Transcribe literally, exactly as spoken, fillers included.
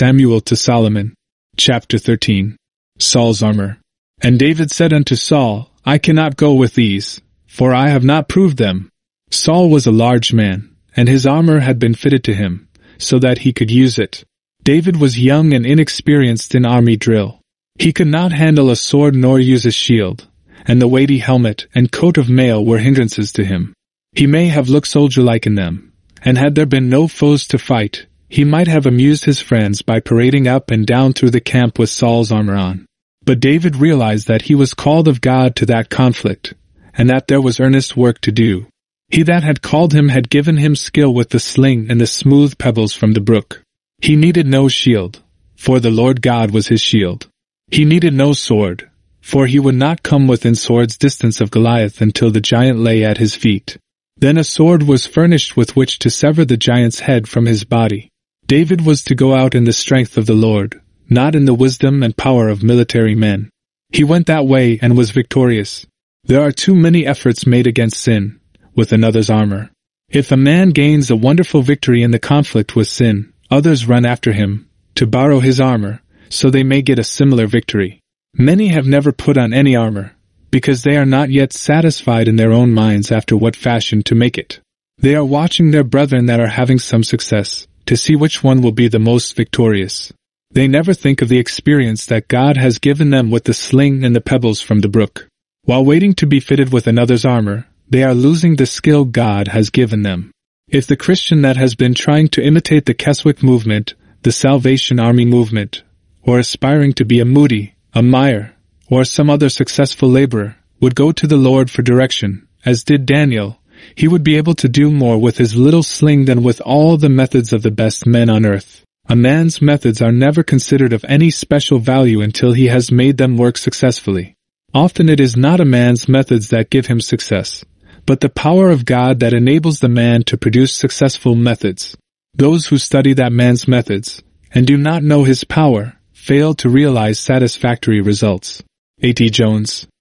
Samuel to Solomon. Chapter thirteen. Saul's armor. And David said unto Saul, I cannot go with these, for I have not proved them. Saul was a large man, and his armor had been fitted to him, so that he could use it. David was young and inexperienced in army drill. He could not handle a sword nor use a shield, and the weighty helmet and coat of mail were hindrances to him. He may have looked soldier-like in them, and had there been no foes to fight, he might have amused his friends by parading up and down through the camp with Saul's armor on. But David realized that he was called of God to that conflict, and that there was earnest work to do. He that had called him had given him skill with the sling and the smooth pebbles from the brook. He needed no shield, for the Lord God was his shield. He needed no sword, for he would not come within sword's distance of Goliath until the giant lay at his feet. Then a sword was furnished with which to sever the giant's head from his body. David was to go out in the strength of the Lord, not in the wisdom and power of military men. He went that way and was victorious. There are too many efforts made against sin, with another's armor. If a man gains a wonderful victory in the conflict with sin, others run after him, to borrow his armor, so they may get a similar victory. Many have never put on any armor, because they are not yet satisfied in their own minds after what fashion to make it. They are watching their brethren that are having some success, to see which one will be the most victorious. They never think of the experience that God has given them with the sling and the pebbles from the brook. While waiting to be fitted with another's armor, they are losing the skill God has given them. If the Christian that has been trying to imitate the Keswick movement, the Salvation Army movement, or aspiring to be a Moody, a Meyer, or some other successful laborer, would go to the Lord for direction, as did Daniel, he would be able to do more with his little sling than with all the methods of the best men on earth. A man's methods are never considered of any special value until he has made them work successfully. Often it is not a man's methods that give him success, but the power of God that enables the man to produce successful methods. Those who study that man's methods, and do not know his power, fail to realize satisfactory results. A T Jones.